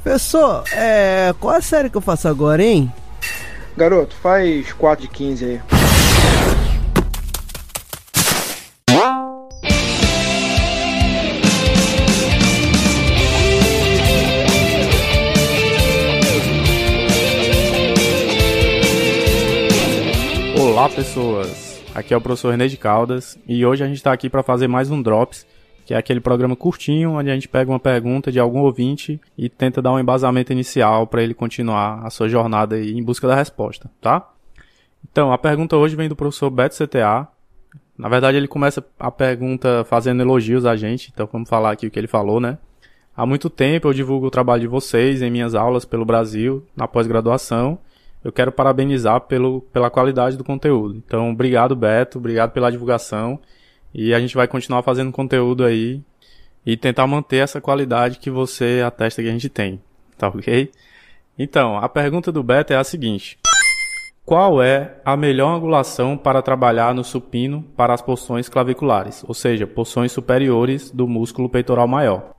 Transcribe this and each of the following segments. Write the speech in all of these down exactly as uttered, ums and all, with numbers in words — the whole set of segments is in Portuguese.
Professor, é... qual a série que eu faço agora, hein? Garoto, faz quatro de quinze aí. Olá pessoas, aqui é o professor René de Caldas e hoje a gente está aqui para fazer mais um Drops, que é aquele programa curtinho onde a gente pega uma pergunta de algum ouvinte e tenta dar um embasamento inicial para ele continuar a sua jornada aí em busca da resposta, tá? Então, a pergunta hoje vem do professor Beto C T A. Na verdade, ele começa a pergunta fazendo elogios a gente, então vamos falar aqui o que ele falou, né? Há muito tempo eu divulgo o trabalho de vocês em minhas aulas pelo Brasil, na pós-graduação. Eu quero parabenizar pelo, pela qualidade do conteúdo. Então, obrigado, Beto, obrigado pela divulgação. E a gente vai continuar fazendo conteúdo aí e tentar manter essa qualidade que você atesta que a gente tem, tá ok? Então, a pergunta do Beto é a seguinte: qual é a melhor angulação para trabalhar no supino para as porções claviculares, ou seja, porções superiores do músculo peitoral maior?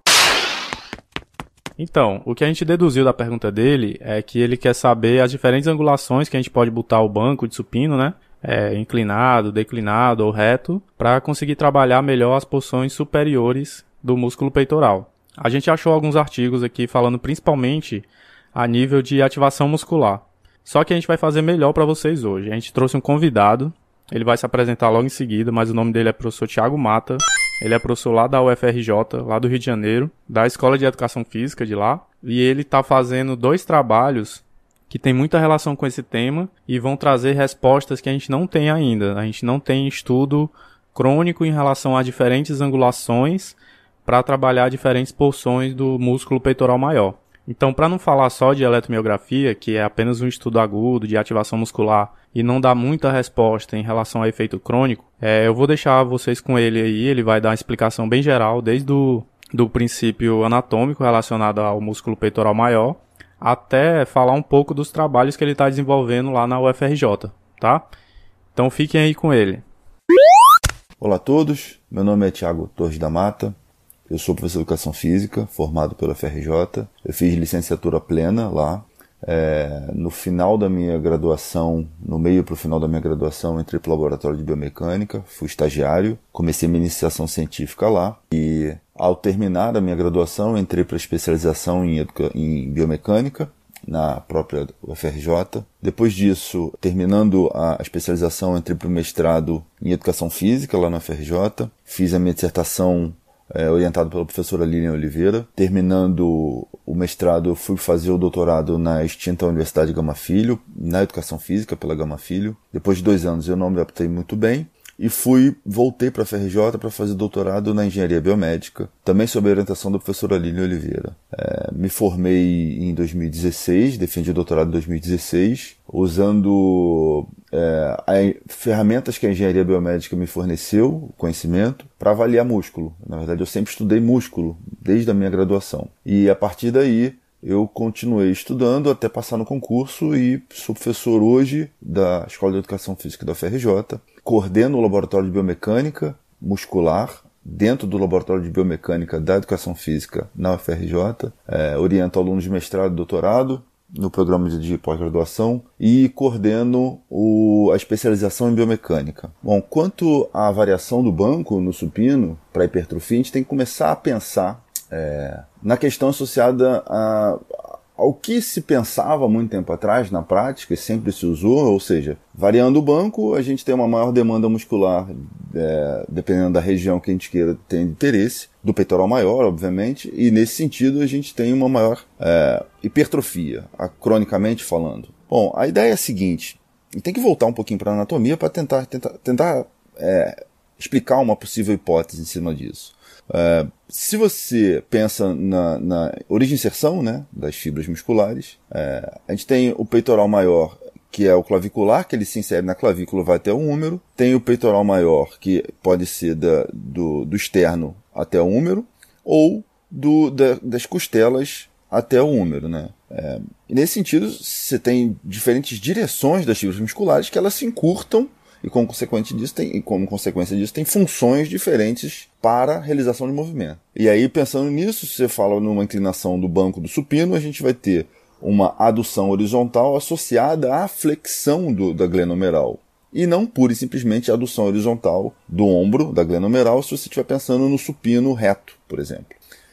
Então, o que a gente deduziu da pergunta dele é que ele quer saber as diferentes angulações que a gente pode botar o banco de supino, né? É, inclinado, declinado ou reto, para conseguir trabalhar melhor as porções superiores do músculo peitoral. A gente achou alguns artigos aqui falando principalmente a nível de ativação muscular. Só que a gente vai fazer melhor para vocês hoje. A gente trouxe um convidado, ele vai se apresentar logo em seguida, mas o nome dele é professor Thiago Mata. Ele é professor lá da U F R J, lá do Rio de Janeiro, da Escola de Educação Física de lá. E ele está fazendo dois trabalhos que tem muita relação com esse tema e vão trazer respostas que a gente não tem ainda. A gente não tem estudo crônico em relação a diferentes angulações para trabalhar diferentes porções do músculo peitoral maior. Então, para não falar só de eletromiografia, que é apenas um estudo agudo de ativação muscular e não dá muita resposta em relação a efeito crônico, é, eu vou deixar vocês com ele aí, ele vai dar uma explicação bem geral, desde o do princípio anatômico relacionado ao músculo peitoral maior, até falar um pouco dos trabalhos que ele está desenvolvendo lá na U F R J, tá? Então fiquem aí com ele. Olá a todos, meu nome é Thiago Torres da Mata, eu sou professor de Educação Física, formado pela U F R J, eu fiz licenciatura plena lá. É, no final da minha graduação, no meio para o final da minha graduação, entrei para o laboratório de biomecânica, fui estagiário, comecei minha iniciação científica lá e ao terminar a minha graduação entrei para a especialização em, educa- em biomecânica na própria U F R J. Depois disso, terminando a especialização, entrei para o mestrado em Educação Física lá na U F R J, fiz a minha dissertação É, orientado pela professora Lilian Oliveira. Terminando o mestrado, eu fui fazer o doutorado na extinta Universidade Gama Filho, na Educação Física pela Gama Filho. Depois de dois anos eu não me adaptei muito bem e fui, voltei para a U F R J para fazer doutorado na Engenharia Biomédica, também sob a orientação da professora Lilian Oliveira. É, me formei em dois mil e dezesseis, defendi o doutorado em dois mil e dezesseis, usando é, a, ferramentas que a Engenharia Biomédica me forneceu, conhecimento, para avaliar músculo. Na verdade, eu sempre estudei músculo, desde a minha graduação. E a partir daí, eu continuei estudando até passar no concurso e sou professor hoje da Escola de Educação Física da U F R J, coordeno o Laboratório de Biomecânica Muscular dentro do Laboratório de Biomecânica da Educação Física na U F R J, é, oriento alunos de mestrado e doutorado no programa de pós-graduação e coordeno o, a especialização em biomecânica. Bom, quanto à variação do banco no supino para hipertrofia, a gente tem que começar a pensar é, na questão associada a, ao que se pensava há muito tempo atrás na prática e sempre se usou, ou seja, variando o banco, a gente tem uma maior demanda muscular, é, dependendo da região que a gente queira ter interesse, do peitoral maior, obviamente, e nesse sentido a gente tem uma maior é, hipertrofia, cronicamente falando. Bom, a ideia é a seguinte, e tem que voltar um pouquinho para a anatomia para tentar, tentar, tentar é, explicar uma possível hipótese em cima disso. É, se você pensa na, na origem e inserção, né, das fibras musculares, é, a gente tem o peitoral maior, que é o clavicular, que ele se insere na clavícula, vai até o úmero. Tem o peitoral maior, que pode ser da, do, do externo até o úmero, ou do, da, das costelas até o úmero, né? É, e nesse sentido, você tem diferentes direções das fibras musculares que elas se encurtam e como consequência disso tem, e como consequência disso tem funções diferentes para a realização de movimento. E aí, pensando nisso, se você fala numa inclinação do banco do supino, a gente vai ter uma adução horizontal associada à flexão do, da glenomeral. E não pura e simplesmente a adução horizontal do ombro, da glenomeral, se você estiver pensando no supino reto, por exemplo.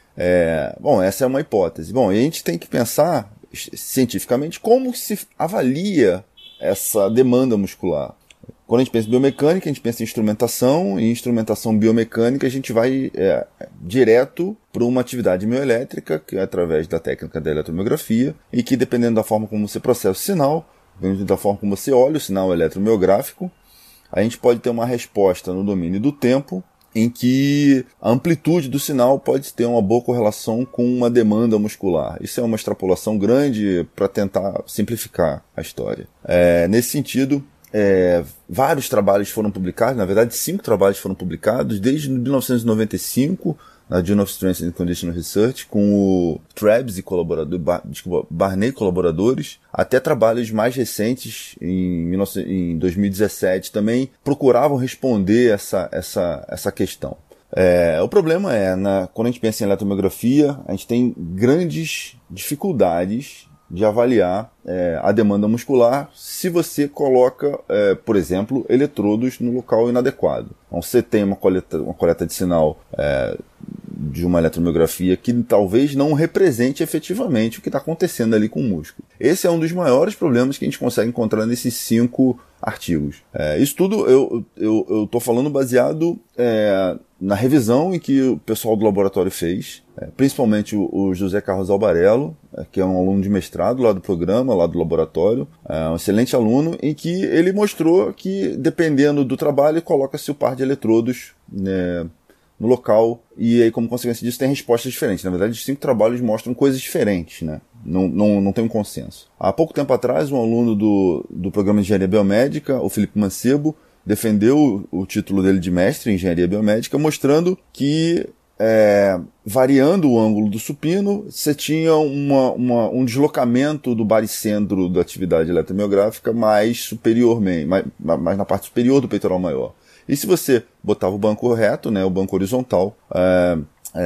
É, bom, essa é uma hipótese. Bom, e a gente tem que pensar cientificamente como se avalia essa demanda muscular. Quando a gente pensa em biomecânica, a gente pensa em instrumentação, e em instrumentação biomecânica a gente vai é, direto para uma atividade mioelétrica, que é através da técnica da eletromiografia, e que dependendo da forma como você processa o sinal, dependendo da forma como você olha o sinal eletromiográfico, a gente pode ter uma resposta no domínio do tempo, em que a amplitude do sinal pode ter uma boa correlação com uma demanda muscular. Isso é uma extrapolação grande para tentar simplificar a história. É, nesse sentido, é, vários trabalhos foram publicados, na verdade cinco trabalhos foram publicados desde mil novecentos e noventa e cinco, na Journal of Strength and Conditioning Research, com o Trebs e colaborador, Bar, desculpa, Barney e colaboradores, até trabalhos mais recentes, em, em dois mil e dezessete, também procuravam responder essa, essa, essa questão. É, o problema é, na, quando a gente pensa em eletromiografia, a gente tem grandes dificuldades de avaliar é, a demanda muscular se você coloca, é, por exemplo, eletrodos no local inadequado. Então, você tem uma coleta, uma coleta de sinal é, de uma eletromiografia que talvez não represente efetivamente o que está acontecendo ali com o músculo. Esse é um dos maiores problemas que a gente consegue encontrar nesses cinco artigos. É, isso tudo eu estou falando baseado é, na revisão em que o pessoal do laboratório fez, é, principalmente o, o José Carlos Albarello, é, que é um aluno de mestrado lá do programa, lá do laboratório, é um excelente aluno, em que ele mostrou que, dependendo do trabalho, coloca-se o par de eletrodos, né, no local, e aí, como consequência disso, tem respostas diferentes. Na verdade, os cinco trabalhos mostram coisas diferentes, né? Não, não, não tem um consenso. Há pouco tempo atrás, um aluno do, do programa de Engenharia Biomédica, o Felipe Mancebo, defendeu o, o título dele de mestre em Engenharia Biomédica, mostrando que, é, variando o ângulo do supino, você tinha uma, uma, um deslocamento do baricentro da atividade eletromiográfica mais superiormente, mais, mais na parte superior do peitoral maior. E se você botava o banco reto, né, o banco horizontal, é,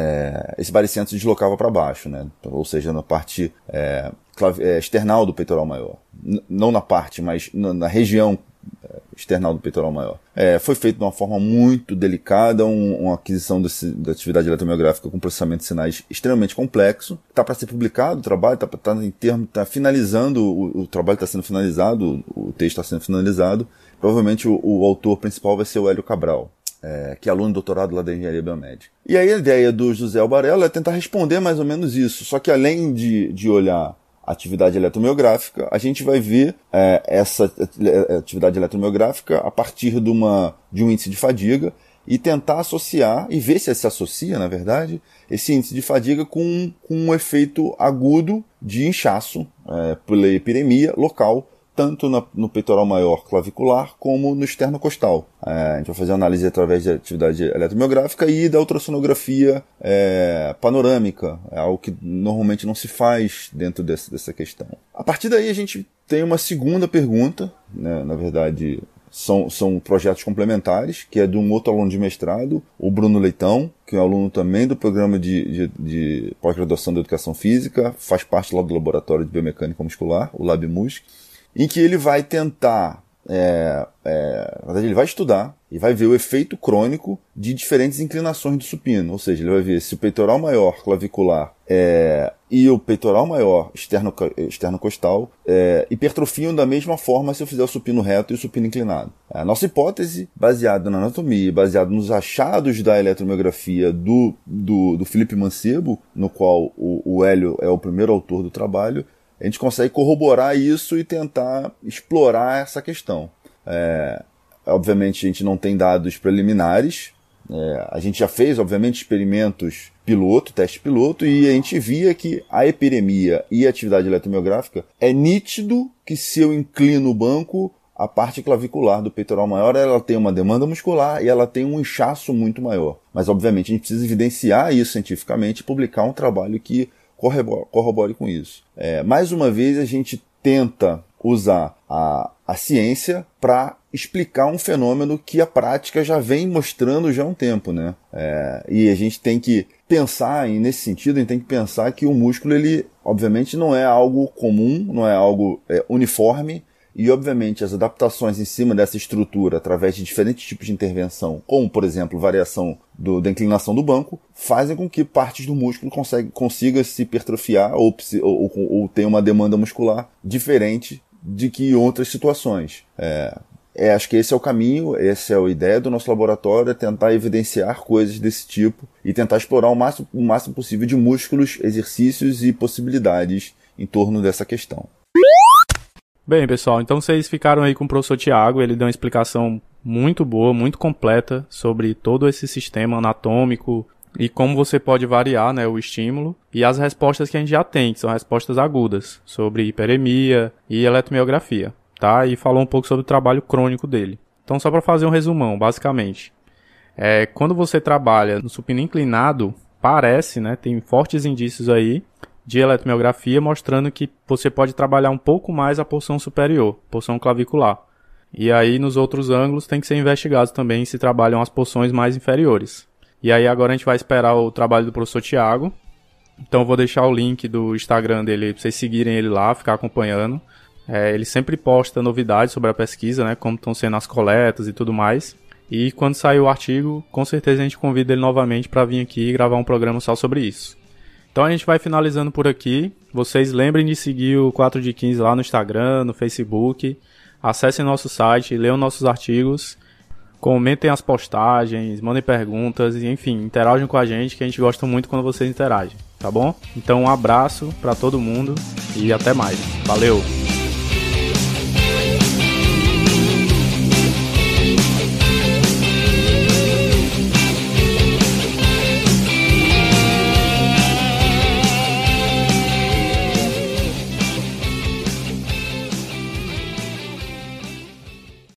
é, esse baricentro se deslocava para baixo, né, ou seja, na parte é, clave, é, external do peitoral maior. N- não na parte, mas na, na região é, external do peitoral maior. É, foi feito de uma forma muito delicada, um, uma aquisição desse, da atividade eletromiográfica com processamento de sinais extremamente complexo. Está para ser publicado o trabalho, está tá em termo, tá finalizando, o, o trabalho está sendo finalizado, o, o texto está sendo finalizado. Provavelmente o, o autor principal vai ser o Hélio Cabral, é, que é aluno de doutorado lá da Engenharia Biomédica. E aí a ideia do José Albarello é tentar responder mais ou menos isso, só que além de, de olhar a atividade eletromiográfica, a gente vai ver é, essa atividade eletromiográfica a partir de, uma, de um índice de fadiga e tentar associar, e ver se se associa, na verdade, esse índice de fadiga com, com um efeito agudo de inchaço é, pela epiremia local, tanto na, no peitoral maior clavicular como no esternocostal. É, a gente vai fazer análise através da atividade eletromiográfica e da ultrassonografia é, panorâmica, é algo que normalmente não se faz dentro desse, dessa questão. A partir daí a gente tem uma segunda pergunta, né, na verdade são, são projetos complementares, que é de um outro aluno de mestrado, o Bruno Leitão, que é um aluno também do programa de, de, de pós-graduação de Educação Física, faz parte lá do Laboratório de Biomecânica Muscular, o LabMUSC, em que ele vai tentar, é, é, na verdade ele vai estudar e vai ver o efeito crônico de diferentes inclinações do supino, ou seja, ele vai ver se o peitoral maior clavicular é, e o peitoral maior externo, externocostal é, hipertrofiam da mesma forma se eu fizer o supino reto e o supino inclinado. A nossa hipótese, baseada na anatomia, baseada nos achados da eletromiografia do, do, do Felipe Mancebo, no qual o, o Hélio é o primeiro autor do trabalho, a gente consegue corroborar isso e tentar explorar essa questão. É, obviamente a gente não tem dados preliminares, é, a gente já fez, obviamente, experimentos piloto, teste piloto, e a gente via que a epiremia e a atividade eletromiográfica é nítido que se eu inclino o banco, a parte clavicular do peitoral maior ela tem uma demanda muscular e ela tem um inchaço muito maior. Mas obviamente a gente precisa evidenciar isso cientificamente e publicar um trabalho que corrobore com isso. É, mais uma vez a gente tenta usar a, a ciência para explicar um fenômeno que a prática já vem mostrando já há um tempo, né? É, e a gente tem que pensar, e nesse sentido, a gente tem que pensar que o músculo, ele, obviamente, não é algo comum, não é algo é, uniforme, e, obviamente, as adaptações em cima dessa estrutura, através de diferentes tipos de intervenção, como, por exemplo, variação do, da inclinação do banco, fazem com que partes do músculo consiga, consiga se hipertrofiar ou, ou, ou, ou tenha uma demanda muscular diferente de que em outras situações. É, é, acho que esse é o caminho, essa é a ideia do nosso laboratório, é tentar evidenciar coisas desse tipo e tentar explorar o máximo, o máximo possível de músculos, exercícios e possibilidades em torno dessa questão. Bem, pessoal, então vocês ficaram aí com o professor Thiago, ele deu uma explicação muito boa, muito completa sobre todo esse sistema anatômico e como você pode variar, né, o estímulo e as respostas que a gente já tem, que são respostas agudas, sobre hiperemia e eletromiografia, tá? E falou um pouco sobre o trabalho crônico dele. Então, só para fazer um resumão, basicamente, é, quando você trabalha no supino inclinado, parece, né, tem fortes indícios aí, de eletromiografia mostrando que você pode trabalhar um pouco mais a porção superior, porção clavicular. E aí nos outros ângulos tem que ser investigado também se trabalham as porções mais inferiores. E aí agora a gente vai esperar o trabalho do professor Thiago. Então eu vou deixar o link do Instagram dele para vocês seguirem ele lá, ficar acompanhando. É, ele sempre posta novidades sobre a pesquisa, né, como estão sendo as coletas e tudo mais. E quando sair o artigo, com certeza a gente convida ele novamente para vir aqui e gravar um programa só sobre isso. Então a gente vai finalizando por aqui. Vocês lembrem de seguir o quatro de quinze lá no Instagram, no Facebook. Acessem nosso site, leiam nossos artigos. Comentem as postagens, mandem perguntas e, enfim, interajam com a gente, que a gente gosta muito quando vocês interagem, tá bom? Então um abraço para todo mundo e até mais. Valeu!